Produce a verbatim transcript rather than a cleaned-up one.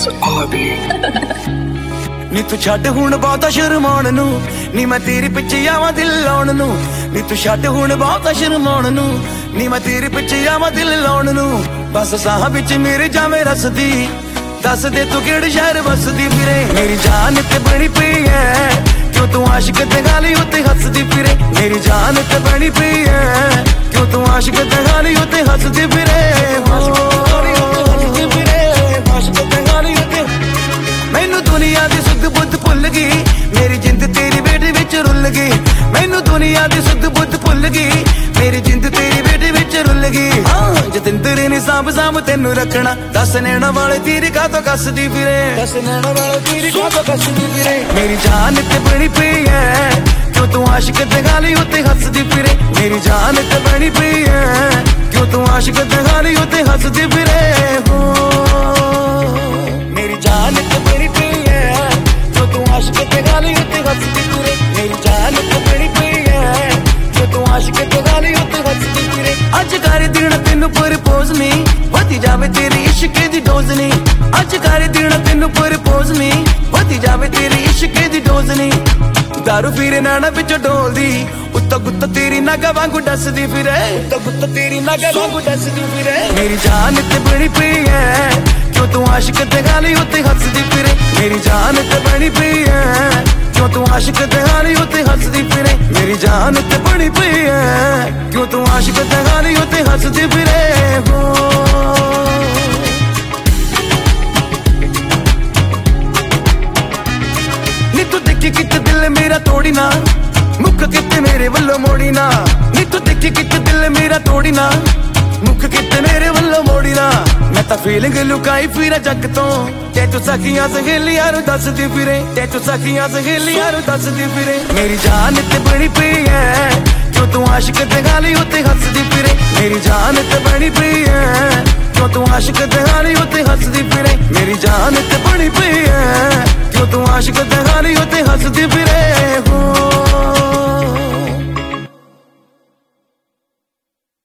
ਨੀ ਤੂੰ ਛੱਡ ਹੁਣ ਬਹੁਤਾ ਸ਼ਰਮਾਉਣ ਨੂੰ, ਨੀ ਮੈਂ ਤੇਰੇ ਪਿੱਛੇ ਆਵਾਂ ਦਿਲ ਲਾਉਣ ਨੂੰ। ਨੀ ਤੂੰ ਛੱਡ ਹੁਣ ਬਹੁਤਾ ਸ਼ਰਮਾਉਣ ਨੂੰ, ਨੀ ਮੈਂ ਤੇਰੇ ਪਿੱਛੇ ਆਵਾਂ ਦਿਲ ਲਾਉਣ ਨੂੰ। ਬਸ ਸਾਹ ਵਿੱਚ ਮੇਰੇ ਜਾਵੇਂ ਰਸਦੀ, ਦੱਸ ਦੇ ਤੂੰ ਕਿਹੜੇ ਸ਼ਹਿਰ ਵਸਦੀ ਫਿਰੇ। ਮੇਰੀ ਜਾਨ ਤੇ ਬਣੀ ਪਈ ਐ, ਕਿਉਂ ਤੂੰ ਆਸ਼ਿਕ ਤੇ ਗਾਲੀ ਉੱਤੇ ਹੱਸਦੀ ਫਿਰੇ। ਮੇਰੀ ਜਾਨ ਤੇ ਬਣੀ ਪਈ ਐ, ਕਿਉਂ ਤੂੰ ਆਸ਼ਿਕ ਤੇ ਗਾਲੀ ਉੱਤੇ ਹੱਸਦੀ ਫਿਰੇ। ਮੈਨੂੰ ਦੁਨੀਆ ਦੀ ਸੁੱਧ ਬੁੱਧ ਭੁੱਲ ਗਈ, ਮੇਰੀ ਜਿੰਦ ਤੇਰੀ ਵੇਟ ਵਿੱਚ ਰੁੱਲ ਗਈ। ਮੈਨੂੰ ਦੁਨੀਆ ਦੀ ਸੁੱਧ ਬੁੱਧ ਭੁੱਲ ਗਈ, ਮੇਰੀ ਜਿੰਦ ਤੇਰੀ ਵੇਟ ਵਿੱਚ ਰੁੱਲ ਗਈ। ਹਾਂ ਜਤਿੰਦਰ ਨੇ ਸਾਂਭ ਸਾਂਭ ਤੈਨੂੰ ਰੱਖਣਾ, ਦੱਸ ਨੈਣਾ ਵਾਲੇ ਤੀਰ ਕਾਤੋਂ ਕੱਸਦੀ ਫਿਰੇ। ਦੱਸ ਨੈਣਾ ਵਾਲੇ ਤੀਰ ਕਾਤੋਂ ਕੱਸਦੀ ਫਿਰੇ। ਮੇਰੀ ਜਾਨ ਤੇ ਬਣੀ ਪਈ ਐ, ਕਿਉਂ ਤੂੰ ਆਸ਼ਿਕ ਤੇ ਗਾਲੀ ਉੱਤੇ ਹੱਸਦੀ ਫਿਰੇ। ਮੇਰੀ ਜਾਨ ਤੇ ਬਣੀ ਪਈ ਐ, ਕਿਉਂ ਤੂੰ ਆਸ਼ਿਕ ਤੇ ਗਾਲੀ ਉੱਤੇ ਹੱਸਦੀ ਫਿਰੇ। ਹੋ ਮੇਰੀ ਜਾਨ ਤੇ ਬਣੀ ਪਈ ਐ, ਕਿਉਂ ਤੂੰ ਆਸ਼ਿਕ ਤੇ ਗਾਲੀ ਉੱਤੇ ਹੱਸਦੀ ਫਿਰੇ। ਮੇਰੀ ਜਾਨ ਤੇ ਬਣੀ ਪਈ ਐ, ਕਿਉਂ ਤੂੰ ਆਸ਼ਿਕ ਤੇ ਗਾਲੀ ਉੱਤੇ ਹੱਸਦੀ ਫਿਰੇ। ਅੱਜ ਕਰ ਦੇਣਾ ਤੈਨੂੰ ਪ੍ਰਪੋਜ਼ ਨੀ, ਵਧੀ ਜਾਵੇ ਤੇਰੀ ਇਸ਼ਕ ਦੀ ਡੋਜ਼ ਨੀ। ਅੱਜ ਕਰ ਦੇਣਾ ਤੈਨੂੰ ਪ੍ਰਪੋਜ਼ ਨੀ, ਵਧੀ ਜਾਵੇ ਤੇਰੀ ਇਸ਼ਕ ਦੀ ਡੋਜ਼ ਨੀ। ਦਾਰੂ ਪੀਰੇ ਨਾਣਾ ਵਿੱਚੋਂ ਡੋਲਦੀ, ਉੱਤੋਂ ਗੁੱਤ ਤੇਰੀ ਨਾਗਾ ਵਾਂਗੂ ਡੱਸਦੀ ਫਿਰੇ। ਉੱਤੋਂ ਗੁੱਤ ਤੇਰੀ ਨਾਗਾ ਵਾਂਗੂ ਡੱਸਦੀ ਫਿਰੇ। ਮੇਰੀ ਜਾਨ ਤੇ ਬਣੀ ਪਈ ਐ, ਕਿਉਂ ਤੂੰ ਆਸ਼ਿਕ ਤੇ ਗਾਲੀ ਉੱਤੇ ਹੱਸਦੀ ਫਿਰੇ। ਮੇਰੀ ਜਾਨ ਤੇ ਬਣੀ ਪਈ ਐ, ਕਿਉਂ ਤੂੰ ਆਸ਼ਿਕ ਤੇ ਗਾਲੀ ਉੱਤੇ ਹੱਸਦੀ ਫਿਰੇ। ਮੇਰੀ ਜਾਨ ਤੇ ਬਣੀ ਪਈ ਐ, ਕਿਉਂ ਤੂੰ ਆਸ਼ਿਕ ਤੇ ਗਾਲੀ ਉੱਤੇ ਹੱਸਦੀ ਫਿਰੇ। ਹੋ ਨੀ ਤੂੰ ਦੇਖੀ ਕਿਤੇ ਦਿਲ ਮੇਰਾ ਤੋੜੀ ਨਾ, ਮੁੱਕ ਕਿਤੇ ਮੇਰੇ ਵੱਲੋਂ ਮੋੜੀ ਨਾ। ਨੀ ਤੂੰ ਦੇਖੀ ਕਿਤੇ ਦਿਲ ਮੇਰਾ ਤੋੜੀ ਨਾ, ਮੁੱਕ ਕਿਤੇ ਮੇਰੇ ਵੱਲੋਂ ਮੋੜੀ ਨਾ। ਮੈਂ ਤਾਂ ਫੀਲਿੰਗ ਲੁਕਾਈ ਫਿਰਾਂ ਜੱਗ ਤੋਂ, ਤੇ ਤੂੰ ਸਖੀਆਂ ਸਹੇਲੀਆਂ ਨੂੰ ਦੱਸਦੀ ਫਿਰੇ। ਤੇ ਤੂੰ ਸਖੀਆਂ ਸਹੇਲੀਆਂ ਨੂੰ ਦੱਸਦੀ ਫਿਰੇ। ਮੇਰੀ ਜਾਨ ਤੇ ਬਣੀ ਪਈ ਐ, ਕਿਉਂ ਤੂੰ ਆਸ਼ਿਕ ਤੇ ਗਾਲੀ ਉੱਤੇ ਹੱਸਦੀ ਫਿਰੇ। ਮੇਰੀ ਜਾਨ ਤੇ ਬਣੀ ਪਈ ਐ, ਕਿਉਂ ਤੂੰ ਆਸ਼ਿਕ ਤੇ ਗਾਲੀ ਉੱਤੇ ਹੱਸਦੀ ਫਿਰੇ। ਮੇਰੀ ਜਾਨ ਤੇ ਬਣੀ ਪਈ ਐ, ਕਿਉਂ ਤੂੰ ਆਸ਼ਿਕ ਤੇ ਗਾਲੀ ਉੱਤੇ ਹੱਸਦੀ ਫਿਰੇ।